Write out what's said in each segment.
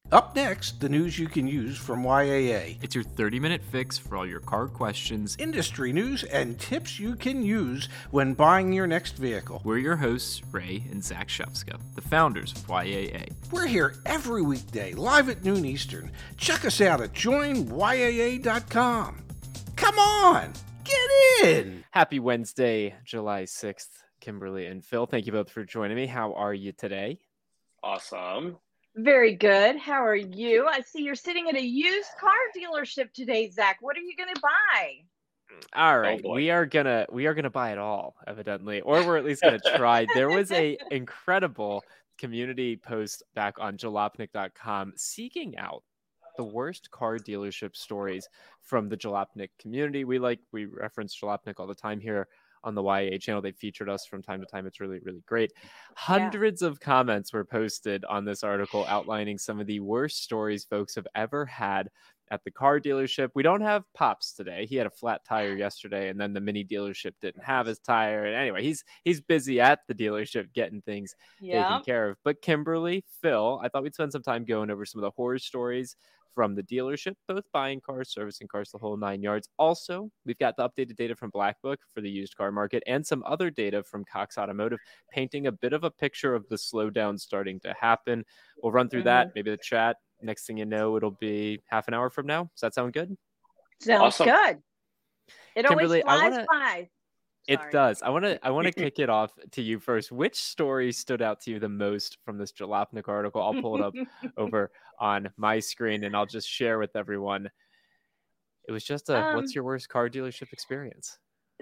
Up next, the news you can use from YAA. It's your 30-minute fix for all your car questions, Industry news and tips you can use when buying your next vehicle. We're your hosts, Ray and Zach Shefska, the founders of YAA. We're here every weekday, live at noon Eastern. Check us out at joinyaa.com. Come on, get in! Happy Wednesday, July 6th, Kimberly and Phil. Thank you both for joining me. How are you today? Awesome. Very good. How are you? I see you're sitting at a used car dealership today, Zach. What are you going to buy? All right, boy. we are gonna buy it all, evidently, or we're at least gonna try. There was a incredible community post back on jalopnik.com seeking out the worst car dealership stories from the Jalopnik community. We reference Jalopnik all the time here on the YA channel. They featured us from time to time. It's really, really great. Hundreds of comments were posted on this article outlining some of the worst stories folks have ever had at the car dealership. We don't have Pops today. He had a flat tire yesterday, and then the mini dealership didn't have his tire. And anyway, he's busy at the dealership getting things taken care of. But Kimberly, Phil, I thought we'd spend some time going over some of the horror stories from the dealership, both buying cars, servicing cars, the whole 9 yards. Also, we've got the updated data from Black Book for the used car market and some other data from Cox Automotive, painting a bit of a picture of the slowdown starting to happen. We'll run through that, maybe the chat. Next thing you know, it'll be half an hour from now. Does that sound good? Sounds Awesome. good. It Kimberly, always flies by. It Sorry. does. I want to kick it off to you first. Which story stood out to you the most from this Jalopnik article? I'll pull it up over on my screen and I'll just share with everyone. It was just what's your worst car dealership experience?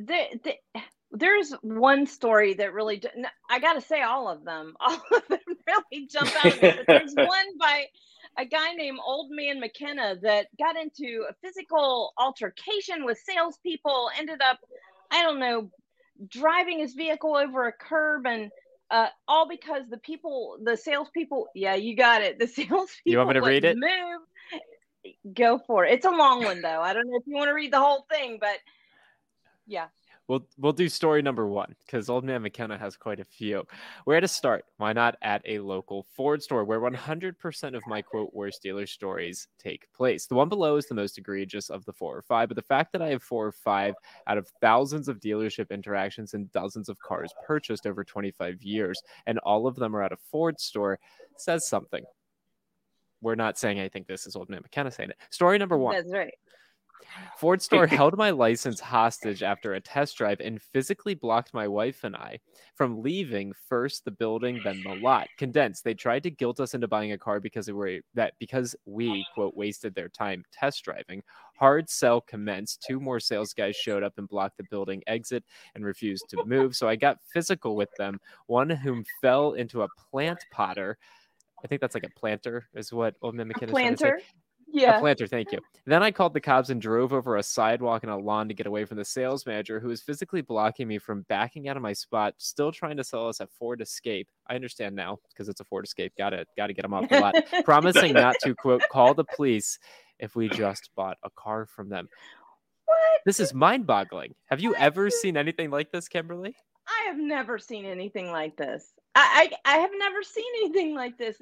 There's one story that really, I got to say all of them really jump out at me. But there's one by a guy named Old Man McKenna that got into a physical altercation with salespeople, ended up, I don't know, driving his vehicle over a curb, and all because the salespeople, yeah, you got it. The salespeople. You want me to read it? Move. Go for it. It's a long one though. I don't know if you want to read the whole thing, but yeah. We'll do story number one because Old Man McKenna has quite a few. Where to start? Why not at a local Ford store where 100% of my quote worst dealer stories take place? The one below is the most egregious of the 4 or 5, but the fact that I have 4 or 5 out of thousands of dealership interactions and dozens of cars purchased over 25 years, and all of them are at a Ford store, says something. We're not saying I think this is Old Man McKenna saying it. Story number one. That's right. Ford store held my license hostage after a test drive and physically blocked my wife and I from leaving first the building, then the lot. Condensed, they tried to guilt us into buying a car because we, quote, wasted their time test driving. Hard sell commenced. 2 more sales guys showed up and blocked the building exit and refused to move. So I got physical with them, one whom fell into a plant potter. I think that's like a planter is what Old Man McKenna is trying to say. Yeah. A planter, thank you. Then I called the cops and drove over a sidewalk and a lawn to get away from the sales manager who was physically blocking me from backing out of my spot, still trying to sell us a Ford Escape. I understand now because it's a Ford Escape. Gotta get them off the lot. Promising not to, quote, call the police if we just bought a car from them. What? This is mind-boggling. Have you ever seen anything like this, Kimberly? I have never seen anything like this. I have never seen anything like this.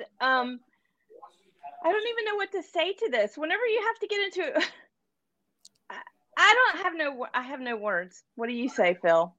I don't even know what to say to this. Whenever you have to get into, I have no words. What do you say, Phil?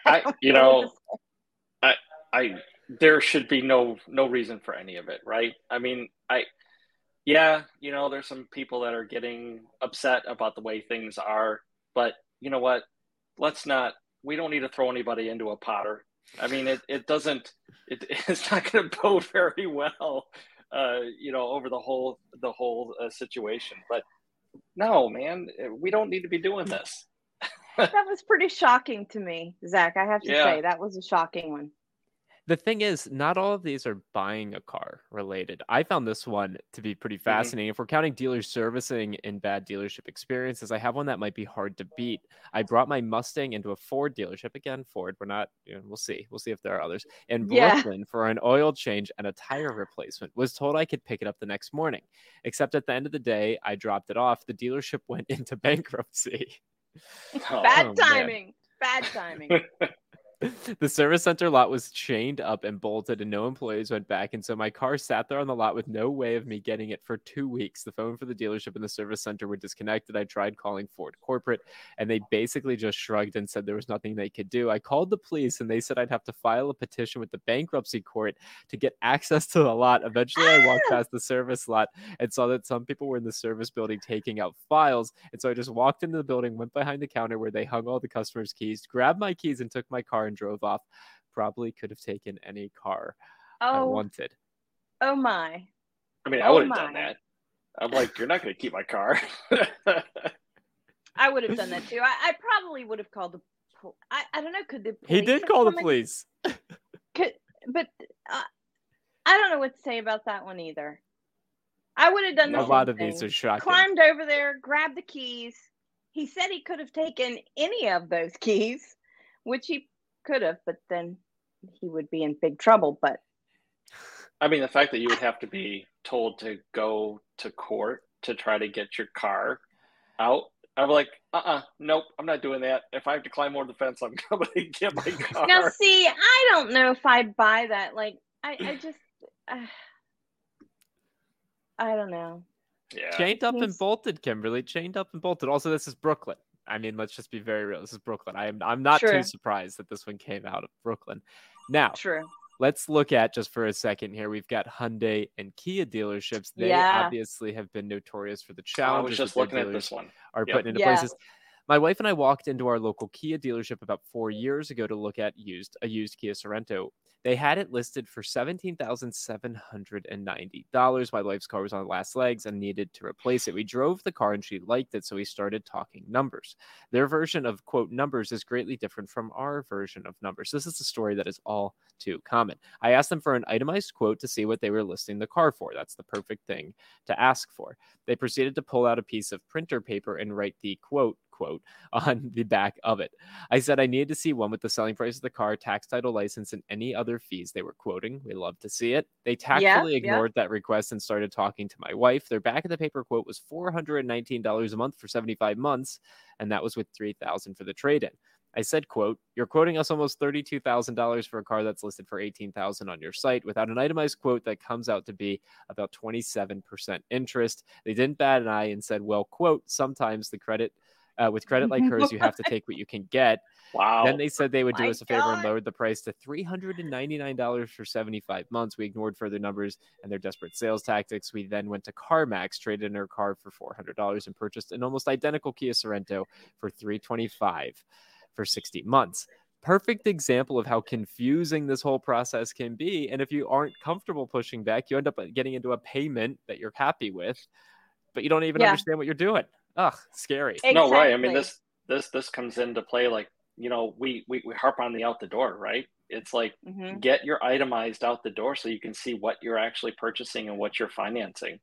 There should be no reason for any of it, right? I mean, there's some people that are getting upset about the way things are, but you know what? We don't need to throw anybody into a potter. I mean, it's not going to bode very well. Over the whole situation. But no, man, we don't need to be doing this. That was pretty shocking to me, Zach. I have to say that was a shocking one. The thing is, not all of these are buying a car related. I found this one to be pretty fascinating. If we're counting dealer servicing in bad dealership experiences, I have one that might be hard to beat. I brought my Mustang into a Ford dealership. Again, Ford, we're not, we'll see. We'll see if there are others. In Brooklyn for an oil change and a tire replacement. Was told I could pick it up the next morning. Except at the end of the day, I dropped it off. The dealership went into bankruptcy. Bad timing. Bad timing. The service center lot was chained up and bolted, and no employees went back. And so my car sat there on the lot with no way of me getting it for 2 weeks. The phone for the dealership and the service center were disconnected. I tried calling Ford corporate, and they basically just shrugged and said there was nothing they could do. I called the police, and they said I'd have to file a petition with the bankruptcy court to get access to the lot. Eventually, I walked past the service lot and saw that some people were in the service building taking out files. And so I just walked into the building, went behind the counter where they hung all the customers' keys, grabbed my keys, and took my car and drove off. Probably could have taken any car I wanted. Oh my. I mean, I would have done that. I'm like, you're not going to keep my car. I would have done that too. I probably would have called the I don't know. Could the police He did call the police. But I don't know what to say about that one either. I would have done the A same lot of thing. these are shocking. Climbed over there, grabbed the keys. He said he could have taken any of those keys, which he could have, but then he would be in big trouble. But I mean, the fact that you would have to be told to go to court to try to get your car out, I'm like, nope, I'm not doing that. If I have to climb over the fence, I'm going to get my car. now, see, I don't know if I'd buy that. Like, I just, I don't know. Yeah. Chained up and bolted, Kimberly. Chained up and bolted. Also, this is Brooklyn. I mean, let's just be very real. This is Brooklyn. I'm not True. too surprised that this one came out of Brooklyn. Now, True. let's look at, just for a second here, we've got Hyundai and Kia dealerships. They obviously have been notorious for the I challenges was just that looking their at this dealers one. are Yep. putting into places. My wife and I walked into our local Kia dealership about 4 years ago to look at a used Kia Sorento. They had it listed for $17,790. My wife's car was on the last legs and needed to replace it. We drove the car and she liked it, so we started talking numbers. Their version of, quote, numbers is greatly different from our version of numbers. This is a story that is all too common. I asked them for an itemized quote to see what they were listing the car for. That's the perfect thing to ask for. They proceeded to pull out a piece of printer paper and write the quote on the back of it. I said I needed to see one with the selling price of the car, tax, title, license, and any other fees they were quoting. We love to see it. They tactfully ignored that request and started talking to my wife. Their back of the paper quote was $419 a month for 75 months, and that was with $3,000 for the trade-in. I said, quote, you're quoting us almost $32,000 for a car that's listed for $18,000 on your site without an itemized quote that comes out to be about 27% interest. They didn't bat an eye and said, well, quote, sometimes the credit with credit like hers, you have to take what you can get. Wow. Then they said they would do My us a favor and God. lowered the price to $399 for 75 months. We ignored further numbers and their desperate sales tactics. We then went to CarMax, traded in our car for $400 and purchased an almost identical Kia Sorento for $325 for 60 months. Perfect example of how confusing this whole process can be. And if you aren't comfortable pushing back, you end up getting into a payment that you're happy with, but you don't even understand what you're doing. Ugh, scary. No, right. I mean, Exactly. this comes into play. Like, you know, we harp on the out the door, right? It's like, Mhm. get your itemized out the door so you can see what you're actually purchasing and what you're financing.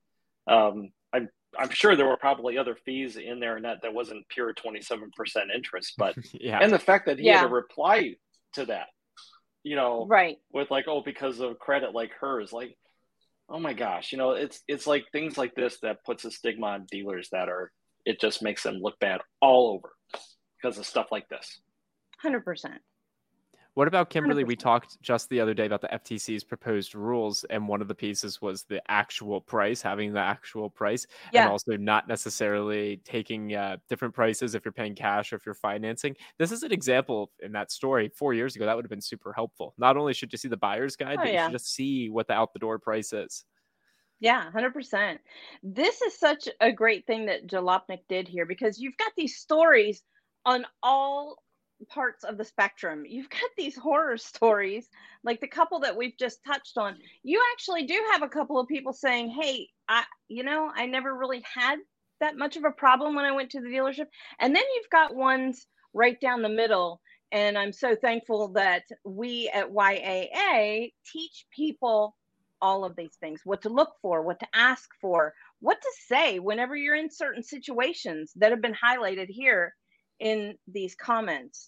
I'm sure there were probably other fees in there, and that wasn't pure 27% interest, but Yeah. and the fact that he had Yeah. to reply to that, you know, Right. with like, oh, because of credit like hers, like, oh my gosh, you know, it's like things like this that puts a stigma on dealers it just makes them look bad all over because of stuff like this. 100%. What about Kimberly? 100%. We talked just the other day about the FTC's proposed rules, and one of the pieces was the actual price, having the actual price, and Yeah. also not necessarily taking different prices if you're paying cash or if you're financing. This is an example in that story 4 years ago. That would have been super helpful. Not only should you see the buyer's guide, Oh, but you yeah. should just see what the out the door price is. Yeah, 100%. This is such a great thing that Jalopnik did here because you've got these stories on all parts of the spectrum. You've got these horror stories, like the couple that we've just touched on. You actually do have a couple of people saying, hey, I never really had that much of a problem when I went to the dealership. And then you've got ones right down the middle. And I'm so thankful that we at YAA teach people all of these things, what to look for, what to ask for, what to say whenever you're in certain situations that have been highlighted here in these comments.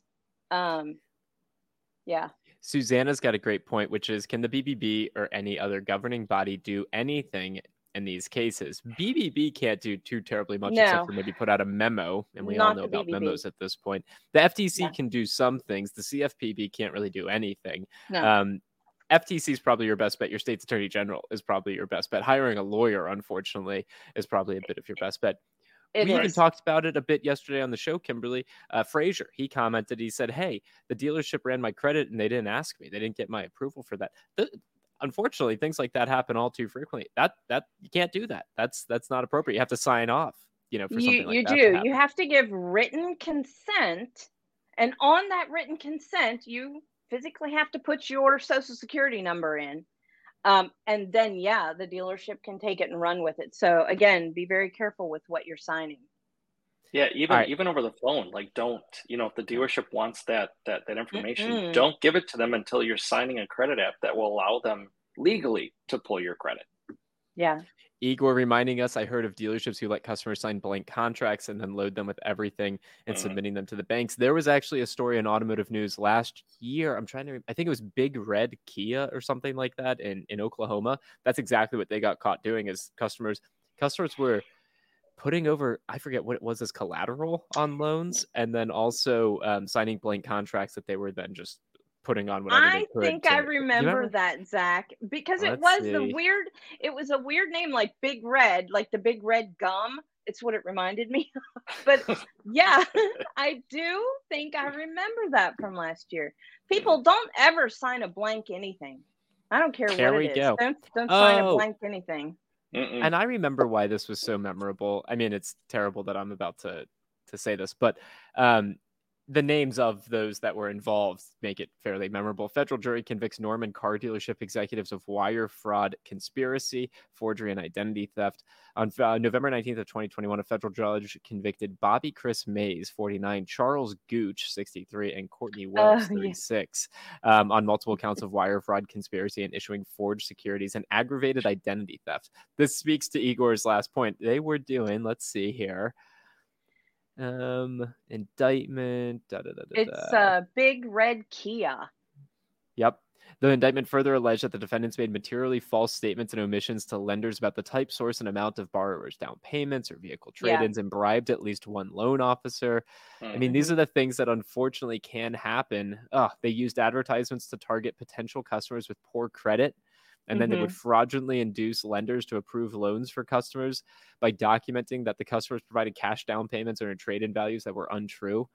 Yeah. Susanna's got a great point, which is, can the BBB or any other governing body do anything in these cases. BBB can't do too terribly much No. except for maybe put out a memo, and we all Not know the about BBB. memos at this point. The FTC Yeah. can do some things. The CFPB can't really do anything. No. FTC is probably your best bet. Your state's attorney general is probably your best bet. Hiring a lawyer, unfortunately, is probably a bit of your best bet. We even talked about it a bit yesterday on the show, Kimberly. Frazier, he commented, he said, hey, the dealership ran my credit and they didn't ask me. They didn't get my approval for that. Unfortunately, things like that happen all too frequently. That you can't do that. That's not appropriate. You have to sign off, for something like that. You do. You have to give written consent. And on that written consent, you physically have to put your social security number in. And then, the dealership can take it and run with it. So again, be very careful with what you're signing. Yeah, even over the phone, like don't, if the dealership wants that information, don't give it to them until you're signing a credit app that will allow them legally to pull your credit. Yeah. Igor reminding us, I heard of dealerships who let customers sign blank contracts and then load them with everything and submitting them to the banks. There was actually a story in Automotive News last year. I think it was Big Red Kia or something like that in Oklahoma. That's exactly what they got caught doing is customers were putting over, I forget what it was, as collateral on loans, and then also signing blank contracts that they were then just putting on whatever they could. I think I remember that, Zach, because it was a weird name, like Big Red, like the Big Red gum. It's what it reminded me of. But yeah, I do think I remember that from last year. People, don't ever sign a blank anything. I don't care what it is. Go. Don't sign a blank anything. And I remember why this was so memorable. I mean, it's terrible that I'm about to say this, but the names of those that were involved make it fairly memorable. Federal jury convicts Norman car dealership executives of wire fraud, conspiracy, forgery, and identity theft. On November 19th of 2021, a federal judge convicted Bobby Chris Mays, 49, Charles Gooch, 63, and Courtney Wells, 36, on multiple counts of wire fraud, conspiracy, and issuing forged securities and aggravated identity theft. This speaks to Igor's last point. They were doing, let's see here, indictment. It's Big Red Kia. Yep. The indictment further alleged that the defendants made materially false statements and omissions to lenders about the type, source, and amount of borrowers' down payments or vehicle trade-ins, and bribed at least one loan officer. I mean, these are the things that unfortunately can happen. They used advertisements to target potential customers with poor credit. And then they would fraudulently induce lenders to approve loans for customers by documenting that the customers provided cash down payments or trade-in values that were untrue.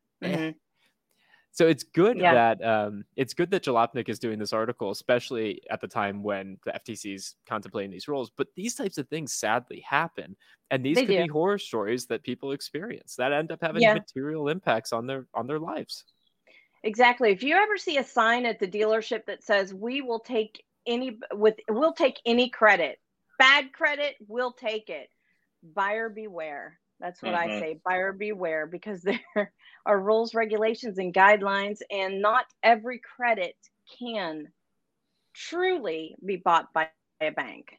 So it's good that Jalopnik is doing this article, especially at the time when the FTC is contemplating these rules. But these types of things sadly happen, and these could be horror stories that people experience that end up having material impacts on their lives. Exactly. If you ever see a sign at the dealership that says we'll take any credit, bad credit, we'll take it, buyer beware. That's what I say, buyer beware, because there are rules, regulations, and guidelines, and not every credit can truly be bought by a bank.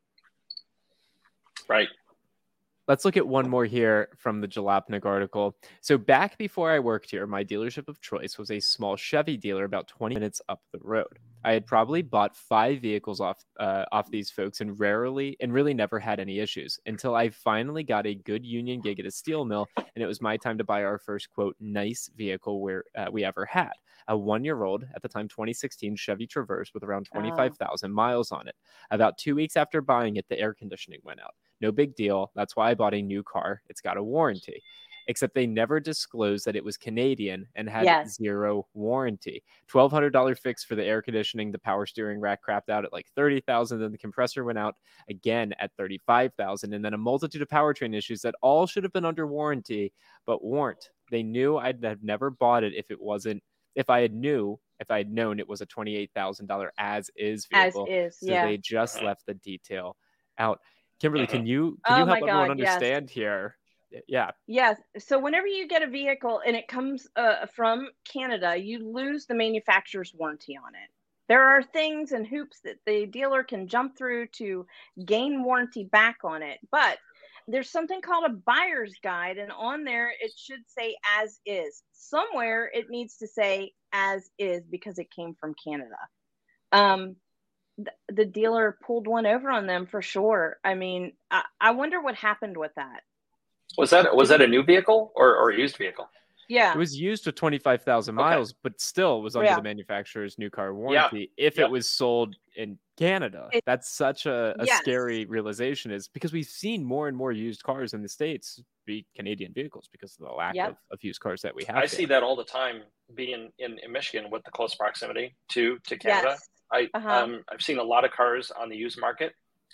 Right. Let's look at one more here from the Jalopnik article. So back before I worked here, my dealership of choice was a small Chevy dealer about 20 minutes up the road. I had probably bought 5 vehicles off these folks and really never had any issues until I finally got a good union gig at a steel mill, and it was my time to buy our first, quote, nice vehicle we ever had. A 1-year-old, at the time 2016 Chevy Traverse with around 25,000 miles on it. About 2 weeks after buying it, the air conditioning went out. No big deal. That's why I bought a new car. It's got a warranty. Except they never disclosed that it was Canadian and had zero warranty. $1,200 fix for the air conditioning. The power steering rack crapped out at like $30,000. Then the compressor went out again at $35,000. And then a multitude of powertrain issues that all should have been under warranty, but weren't. They knew I'd have never bought it if I had known it was a $28,000 as is vehicle. They just left the detail out. Kimberly, can you help everyone understand here? Yeah. Yes. So whenever you get a vehicle and it comes from Canada, you lose the manufacturer's warranty on it. There are things and hoops that the dealer can jump through to gain warranty back on it. But there's something called a buyer's guide, and on there it should say as is. Somewhere it needs to say as is because it came from Canada. the dealer pulled one over on them for sure. I mean, I wonder what happened with that. Was that a new vehicle or a used vehicle? Yeah. It was used with 25,000 miles, but still was under the manufacturer's new car warranty if it was sold in Canada. That's such a scary realization, is because we've seen more and more used cars in the States be Canadian vehicles because of the lack of used cars that we have. I see that all the time being in Michigan with the close proximity to Canada. Yes. I've seen a lot of cars on the used market.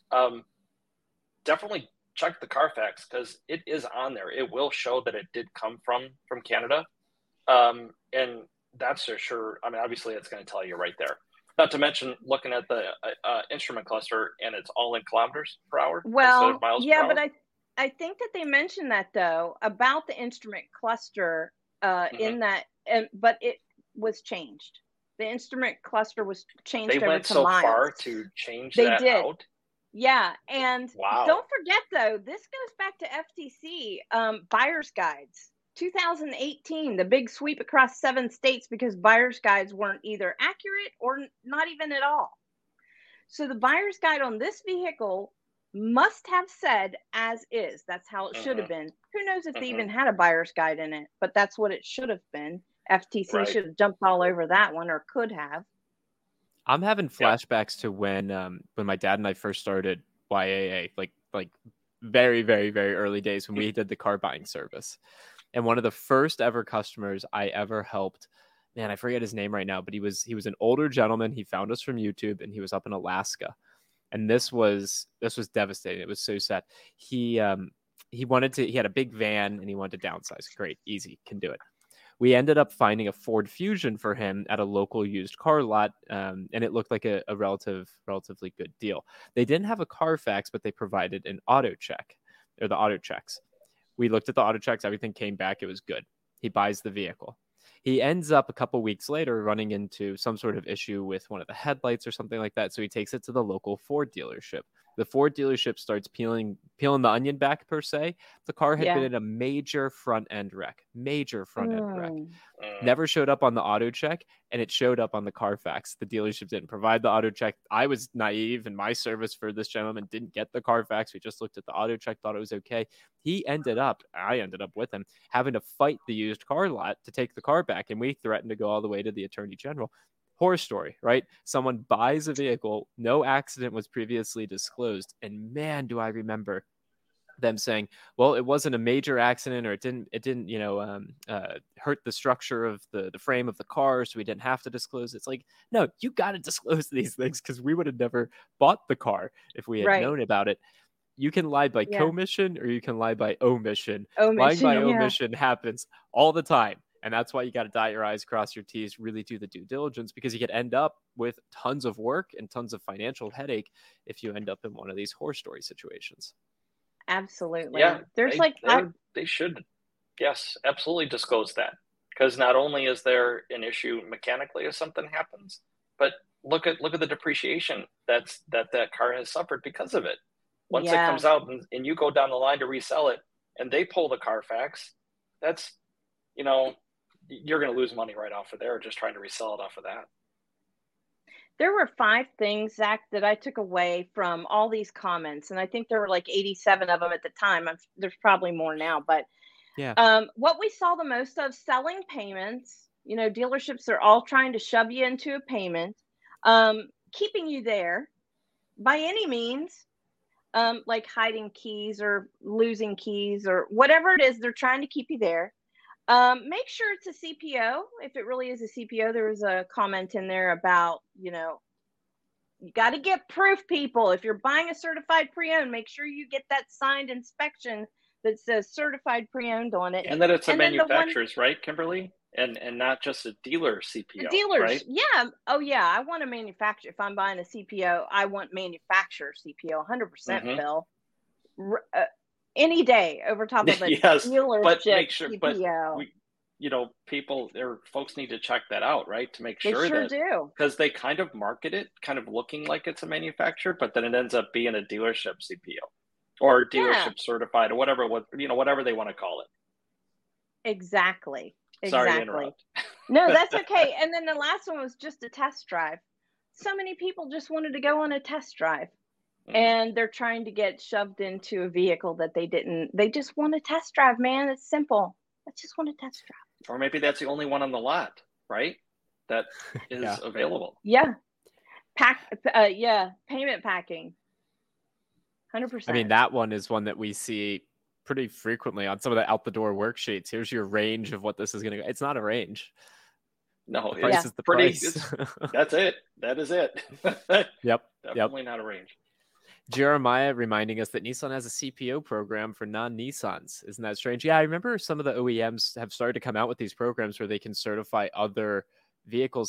Definitely check the Carfax, because it is on there. It will show that it did come from Canada. And that's for sure. I mean, obviously it's going to tell you right there. Not to mention looking at the instrument cluster, and it's all in kilometers per hour. Well, instead of miles per hour. But I think that they mentioned that though, about the instrument cluster in that, but it was changed. The instrument cluster was changed over to miles. They went so far to change that out. Yeah, and don't forget though, this goes back to FTC buyer's guides, 2018, the big sweep across 7 states because buyer's guides weren't either accurate or not even at all. So the buyer's guide on this vehicle must have said as is. That's how it should have been. Who knows if they even had a buyer's guide in it, but that's what it should have been. FTC should have jumped all over that one, or could have. I'm having flashbacks to when my dad and I first started YAA, like very, very, very early days when we did the car buying service. And one of the first ever customers I ever helped, man, I forget his name right now, but he was an older gentleman. He found us from YouTube, and he was up in Alaska. And this was devastating. It was so sad. He had a big van and he wanted to downsize. Great, easy, can do it. We ended up finding a Ford Fusion for him at a local used car lot, and it looked like a relatively good deal. They didn't have a Carfax, but they provided an auto check, or the auto checks. We looked at the auto checks, everything came back, it was good. He buys the vehicle. He ends up a couple weeks later running into some sort of issue with one of the headlights or something like that, so he takes it to the local Ford dealership. The Ford dealership starts peeling the onion back, per se. The car had been in a major front-end wreck. Never showed up on the auto check, and it showed up on the Carfax. The dealership didn't provide the auto check. I was naive, and my service for this gentleman didn't get the Carfax. We just looked at the auto check, thought it was okay. I ended up with him having to fight the used car lot to take the car back, and we threatened to go all the way to the Attorney General. Horror story, right? Someone buys a vehicle, no accident was previously disclosed, and man, do I remember them saying, well, it wasn't a major accident, or it didn't hurt the structure of the frame of the car, so we didn't have to disclose it. It's like, no, you got to disclose these things, because we would have never bought the car if we had known about it. You can lie by commission, or you can lie by omission. Lying by omission happens all the time. And that's why you got to dot your I's, cross your T's, really do the due diligence, because you could end up with tons of work and tons of financial headache if you end up in one of these horror story situations. Absolutely. Yeah, they should, yes, absolutely disclose that, because not only is there an issue mechanically if something happens, but look at the depreciation that car has suffered because of it. Once it comes out and you go down the line to resell it, and they pull the Carfax, that's, you're going to lose money right off of there just trying to resell it off of that. There were 5 things, Zach, that I took away from all these comments. And I think there were like 87 of them at the time. There's probably more now. But what we saw the most of, selling payments. Dealerships are all trying to shove you into a payment, keeping you there by any means, like hiding keys or losing keys or whatever it is. They're trying to keep you there. Make sure it's a CPO. If it really is a CPO, there was a comment in there about, you got to get proof, people. If you're buying a certified pre-owned, make sure you get that signed inspection that says certified pre-owned on it. And that it's a manufacturer's, right, Kimberly? And not just a dealer CPO, dealers, right? Yeah. Oh, yeah. I want a manufacturer. If I'm buying a CPO, I want manufacturer CPO, 100%, Phil. Any day over top of a dealership but make sure, CPO. But people or folks need to check that out, right? To make sure they do, because they kind of market it kind of looking like it's a manufacturer, but then it ends up being a dealership CPO or dealership certified or whatever they want to call it. Exactly. Sorry to interrupt. No, that's okay. And then the last one was just a test drive. so many people just wanted to go on a test drive. Mhm. And they're trying to get shoved into a vehicle that they just want a test drive, man. It's simple. I just want a test drive. Or maybe that's the only one on the lot, right? That is Yeah. available. Yeah. Payment packing. 100%. I mean, that one is one that we see pretty frequently on some of the out the door worksheets. Here's your range of what this is going to go. It's not a range. No, The price Yeah. is the pretty- price. that's it. That is it. Yep. Definitely not a range. Jeremiah reminding us that Nissan has a CPO program for non-Nissans. Isn't that strange? Yeah, I remember some of the OEMs have started to come out with these programs where they can certify other vehicles.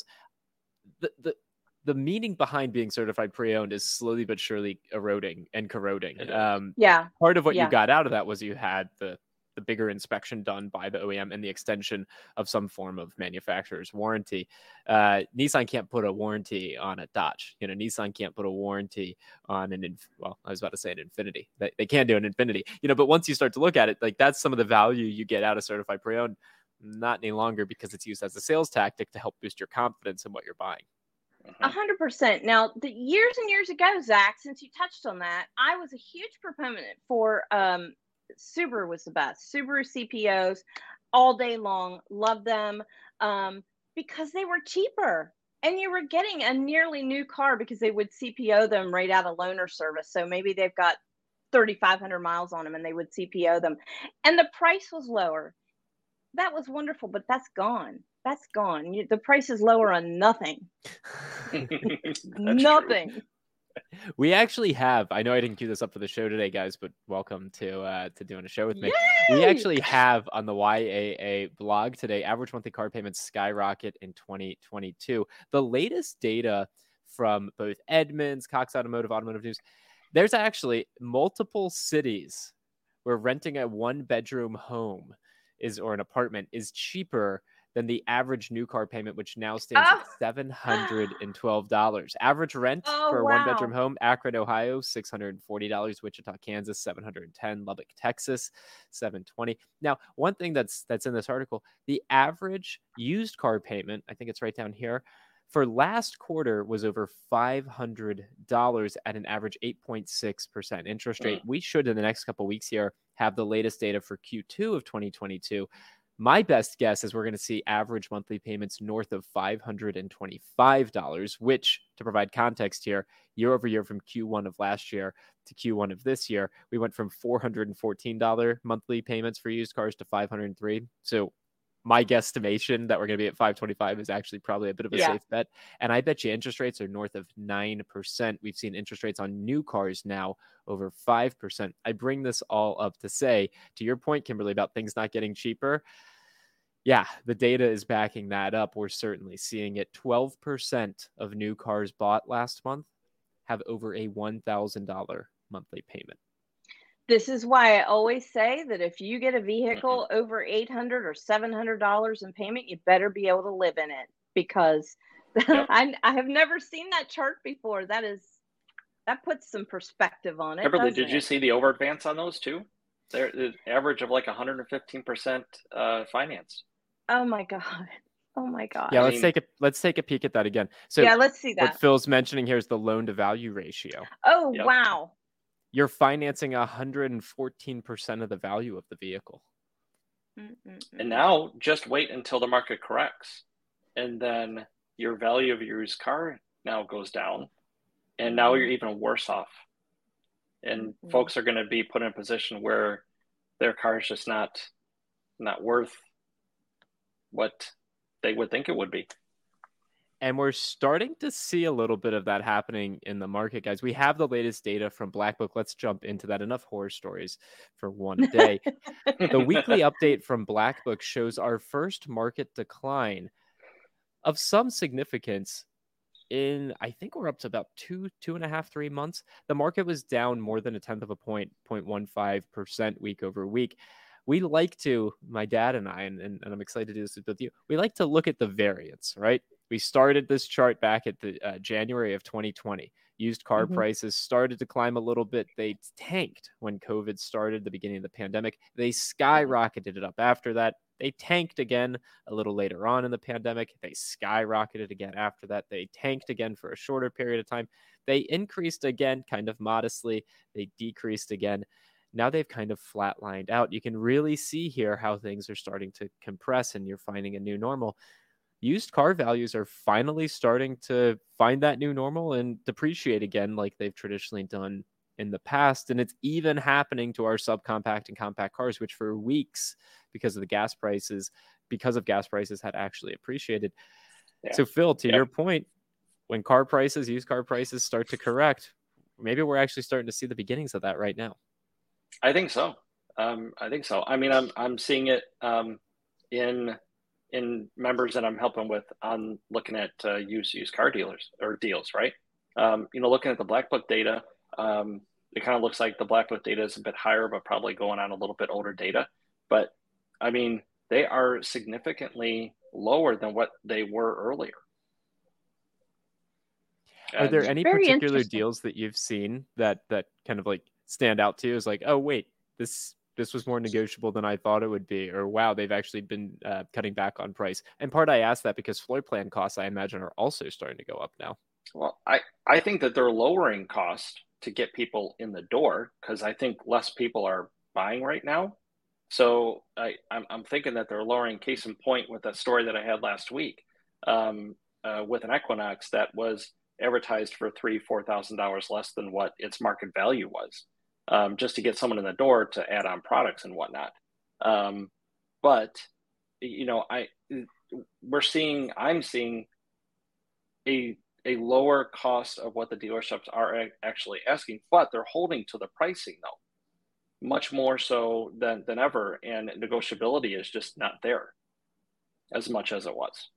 The meaning behind being certified pre-owned is slowly but surely eroding and corroding. It is. Yeah. Part of what Yeah. you got out of that was you had the bigger inspection done by the OEM and the extension of some form of manufacturer's warranty. Nissan can't put a warranty on a Dodge. Nissan can't put a warranty on I was about to say an Infinity. They can do an Infinity. But once you start to look at it, like that's some of the value you get out of certified pre-owned, not any longer, because it's used as a sales tactic to help boost your confidence in what you're buying. 100%. Now, the years and years ago, Zach, since you touched on that, I was a huge proponent for Subaru was the best. Subaru CPOs all day long. Love them because they were cheaper. And you were getting a nearly new car because they would CPO them right out of loaner service. So maybe they've got 3,500 miles on them and they would CPO them. And the price was lower. That was wonderful, but that's gone. That's gone. The price is lower on nothing. That's Nothing. true. We actually have, I know I didn't cue this up for the show today, guys, but welcome to doing a show with me. We Yay! actually have on the YAA blog today, average monthly car payments skyrocket in 2022. The latest data from both Edmunds, Cox Automotive, Automotive News, there's actually multiple cities where renting a one-bedroom home or an apartment is cheaper than the average new car payment, which now stands at $712. Average rent for a one-bedroom home: Akron, Ohio, $640; Wichita, Kansas, $710; Lubbock, Texas, $720. Now, one thing that's in this article, the average used car payment, I think it's right down here, for last quarter was over $500 at an average 8.6% interest rate. We should, in the next couple of weeks here, have the latest data for Q2 of 2022. My best guess is we're going to see average monthly payments north of $525, which, to provide context here, year over year from Q1 of last year to Q1 of this year, we went from $414 monthly payments for used cars to $503. So my guesstimation that we're going to be at $525 is actually probably a bit of a safe bet. And I bet you interest rates are north of 9%. We've seen interest rates on new cars now over 5%. I bring this all up to say, to your point, Kimberly, about things not getting cheaper. Yeah, the data is backing that up. We're certainly seeing it. 12% of new cars bought last month have over a $1,000 monthly payment. This is why I always say that if you get a vehicle over $800 or $700 in payment, you better be able to live in it, because I have never seen that chart before. That puts some perspective on it. Kimberly, did you see the over advance on those too? They're the average of like 115% financed. Oh my God. Oh my God. Yeah, let's take a peek at that again. So yeah, let's see that. What Phil's mentioning here is the loan to value ratio. Oh, wow. You're financing 114% of the value of the vehicle. And now just wait until the market corrects. And then your value of your used car now goes down. And now you're even worse off. And folks are going to be put in a position where their car is just not worth what they would think it would be. And we're starting to see a little bit of that happening in the market, guys. We have the latest data from Black Book. Let's jump into that. Enough horror stories for one day. The weekly update from Black Book shows our first market decline of some significance in, I think we're up to about 2.5, 3 months. The market was down more than 1/10 of a point, 0.15% week over week. We like to, my dad and I, and I'm excited to do this with you, we like to look at the variance, right? We started this chart back at the January of 2020. Used car Mhm. prices started to climb a little bit. They tanked when COVID started, the beginning of the pandemic. They skyrocketed it up after that. They tanked again a little later on in the pandemic. They skyrocketed again after that. They tanked again for a shorter period of time. They increased again, kind of modestly. They decreased again. Now they've kind of flatlined out. You can really see here how things are starting to compress and you're finding a new normal. Used car values are finally starting to find that new normal and depreciate again like they've traditionally done in the past. And it's even happening to our subcompact and compact cars, which for weeks, because of gas prices, had actually appreciated. Yeah. So Phil, to Yep. your point, when used car prices start to correct, maybe we're actually starting to see the beginnings of that right now. I think so. I mean, I'm seeing it in members that I'm helping with on looking at used car dealers or deals, right? Looking at the Black Book data, it kind of looks like the Black Book data is a bit higher, but probably going on a little bit older data. But I mean, they are significantly lower than what they were earlier. Are there any Very particular interesting. deals that you've seen that kind of like stand out to you as like, oh wait, this was more negotiable than I thought it would be, or wow, they've actually been cutting back on price? And part I ask that because floor plan costs, I imagine, are also starting to go up now. Well, I think that they're lowering cost to get people in the door because I think less people are buying right now. So I'm thinking that they're lowering. Case in point with that story that I had last week with an Equinox that was advertised for $3,000-$4,000 less than what its market value was, just to get someone in the door to add on products and whatnot. But I'm seeing a lower cost of what the dealerships are actually asking, but they're holding to the pricing though, much more so than ever, and negotiability is just not there as much as it was.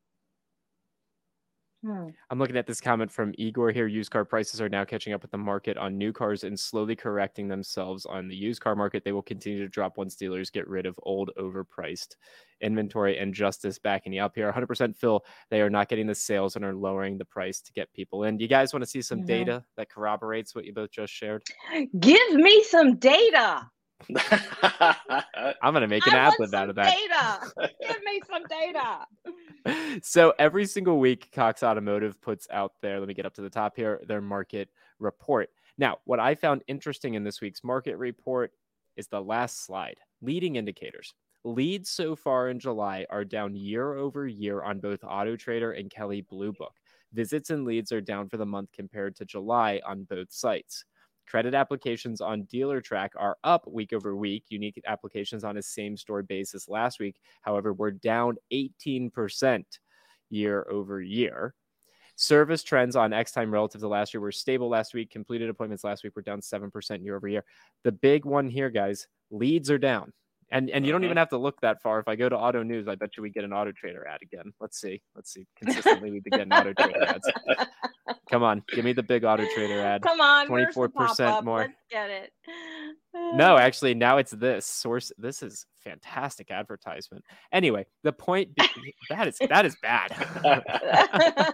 I'm looking at this comment from Igor here. Used car prices are now catching up with the market on new cars and slowly correcting themselves on the used car market. They will continue to drop once dealers get rid of old, overpriced inventory. And Justice backing you up here. 100% Phil, they are not getting the sales and are lowering the price to get people in. Do you guys want to see some data that corroborates what you both just shared? Give me some data. I'm going to make an ad lib out of that. Data. Give me some data. So every single week, Cox Automotive puts out there, let me get up to the top here, their market report. Now, what I found interesting in this week's market report is the last slide. Leading indicators. Leads so far in July are down year over year on both AutoTrader and Kelley Blue Book. Visits and leads are down for the month compared to July on both sites. Credit applications on DealerTrack are up week over week. Unique applications on a same-store basis last week, however, were down 18% year over year. Service trends on X-Time relative to last year were stable last week. Completed appointments last week were down 7% year over year. The big one here, guys, leads are down. And you don't even have to look that far. If I go to Auto News, I bet you we get an AutoTrader ad again. Let's see. Consistently, we've been getting AutoTrader ads. Come on, give me the big AutoTrader ad. Come on, 24% more. Let's get it. No, actually, now it's this source. This is fantastic advertisement. Anyway, the point that is bad.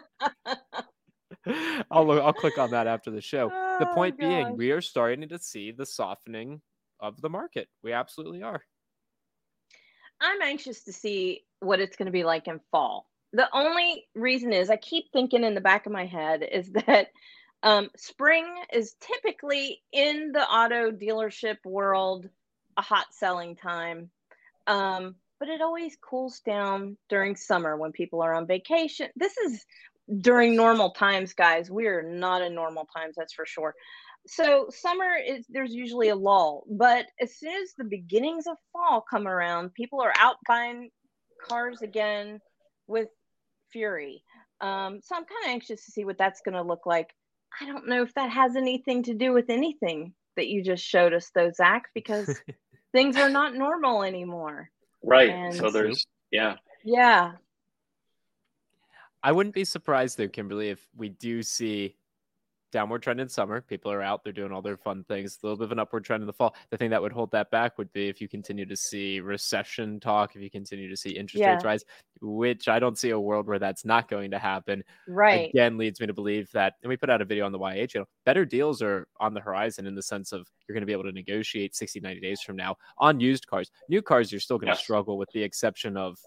I'll click on that after the show. The point being, we are starting to see the softening of the market. We absolutely are. I'm anxious to see what it's going to be like in fall. The only reason is I keep thinking in the back of my head is that spring is typically in the auto dealership world a hot selling time. But it always cools down during summer when people are on vacation. This is during normal times, guys. We're not in normal times, that's for sure. So summer there's usually a lull, but as soon as the beginnings of fall come around, people are out buying cars again with fury. So I'm kind of anxious to see what that's going to look like. I don't know if that has anything to do with anything that you just showed us, though, Zach, because things are not normal anymore. Right. And so there's, yeah. I wouldn't be surprised, though, Kimberly, if we do see downward trend in summer. People are out, they're doing all their fun things. A little bit of an upward trend in the fall. The thing that would hold that back would be if you continue to see recession talk, if you continue to see interest rates rise, which I don't see a world where that's not going to happen. Right. Again, leads me to believe that, and we put out a video on the YA channel, better deals are on the horizon in the sense of you're going to be able to negotiate 60, 90 days from now on used cars. New cars, you're still going to struggle, with the exception of,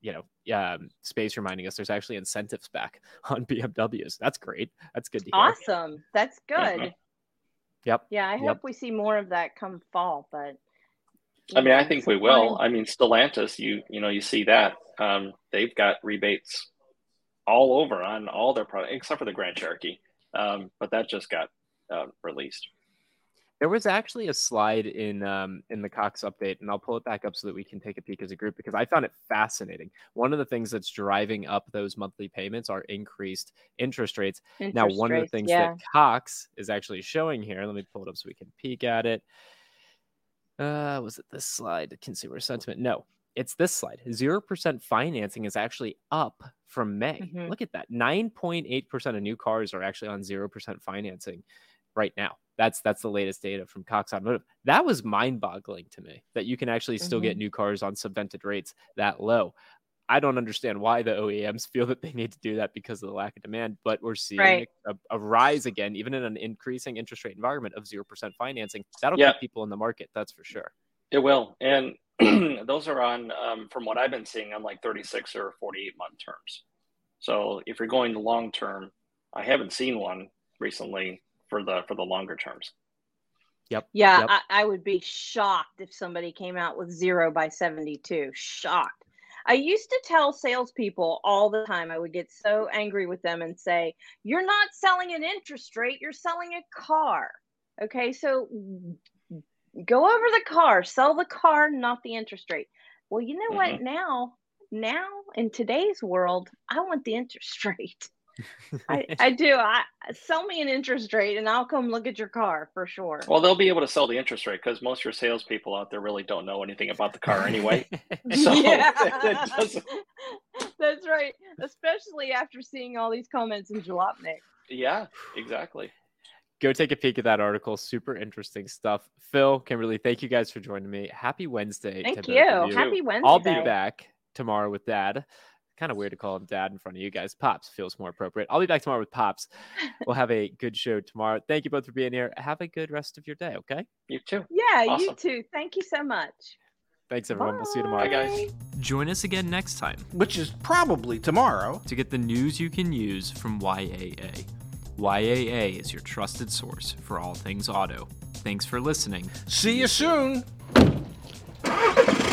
Space reminding us there's actually incentives back on BMWs. That's great. That's good to hear. Awesome. That's good. Mm-hmm. Yep. Yeah, I hope we see more of that come fall, but I think we will. Stellantis, you see that. They've got rebates all over on all their products, except for the Grand Cherokee. But that just got released. There was actually a slide in the Cox update, and I'll pull it back up so that we can take a peek as a group, because I found it fascinating. One of the things that's driving up those monthly payments are increased interest rates. Now, one of the things that Cox is actually showing here, let me pull it up so we can peek at it. Was it this slide? Consumer sentiment? No, it's this slide. 0% financing is actually up from May. Mm-hmm. Look at that. 9.8% of new cars are actually on 0% financing right now. That's the latest data from Cox Automotive. That was mind-boggling to me, that you can actually still get new cars on subvented rates that low. I don't understand why the OEMs feel that they need to do that because of the lack of demand, but we're seeing a rise again, even in an increasing interest rate environment, of 0% financing. That'll keep people in the market, that's for sure. It will. And those are on, from what I've been seeing, on like 36 or 48 month terms. So if you're going to long term, I haven't seen one recently for the longer terms. Yep. Yeah, Yep. I would be shocked if somebody came out with 0 by 72. Shocked. I used to tell salespeople all the time, I would get so angry with them and say, you're not selling an interest rate, you're selling a car. Okay, so go over the car, sell the car, not the interest rate. Well, you know what? Now in today's world, I want the interest rate. I do. Sell me an interest rate and I'll come look at your car for sure. Well, they'll be able to sell the interest rate because most of your salespeople out there really don't know anything about the car anyway. So Yeah. That's right. Especially after seeing all these comments in Jalopnik. Yeah, exactly. Go take a peek at that article. Super interesting stuff. Phil, Kimberly, thank you guys for joining me. Happy Wednesday. Thank to you. both of you. Happy Wednesday. I'll be back tomorrow with Dad. Kind of weird to call him Dad in front of you guys. Pops feels more appropriate. I'll be back tomorrow with Pops. We'll have a good show tomorrow. Thank you both for being here. Have a good rest of your day, okay? You too. Yeah, Awesome. You too. Thank you so much. Thanks, everyone. We'll see you tomorrow. Bye, guys. Join us again next time Which is probably tomorrow. to get the news you can use from YAA. YAA is your trusted source for all things auto. Thanks for listening. See you soon.